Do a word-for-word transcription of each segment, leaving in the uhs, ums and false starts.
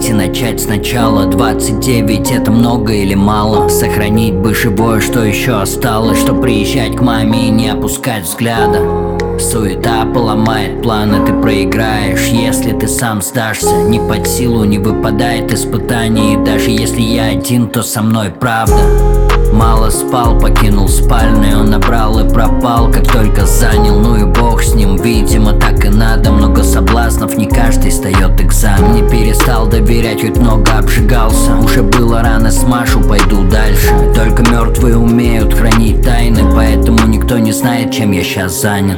забыть и начать сначала. Двадцать девять это много или мало? Сохранить бы живое, что еще осталось, что приезжать к маме и не опускать взгляда. Суета поломает планы, ты проиграешь, если ты сам сдашься. Не под силу не выпадает испытаний, и даже если я один, то со мной правда. Мало спал, покинул спальный, он набрал и пропал, как только занял, ну и бог с ним. Видимо, так и надо, много соблазнов, не каждый сдает экзамен. Не перестал доверять, хоть много обжигался. Уже было рано, смашу, пойду дальше. Только мертвые умеют хранить тайны, поэтому никто не знает, чем я сейчас занят.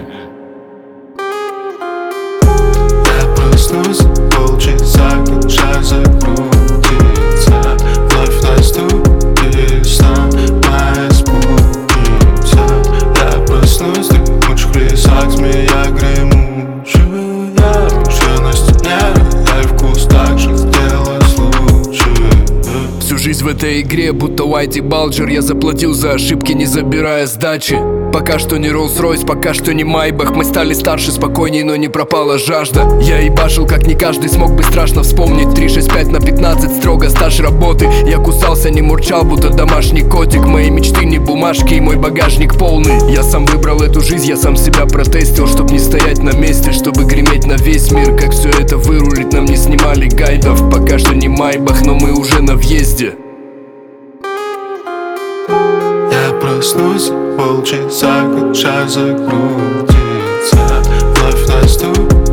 Я проснусь, полчаса, как шар закрутится. Вновь наступит сном моя спутница. Я проснусь, ты мучь в лесах, змея гремучая. Уже на стене, дай вкус, так же сделать лучше. Всю жизнь в этой игре, будто Уайти Балджер, я заплатил за ошибки, не забирая сдачи. Пока что не Роллс-Ройс, пока что не Майбах. Мы стали старше, спокойней, но не пропала жажда. Я ебашил, как не каждый смог бы страшно вспомнить. Три шесть пять на пятнадцать, строго стаж работы. Я кусался, не мурчал, будто домашний котик. Мои мечты не бумажки, и мой багажник полный. Я сам выбрал эту жизнь, я сам себя протестил, чтоб не стоять на месте, чтобы греметь на весь мир. Как все это вырулить, нам не снимали гайдов. Пока что не Майбах, но мы уже на въезде. Я проснусь, полчаса, как шар закрутится. Вновь наступит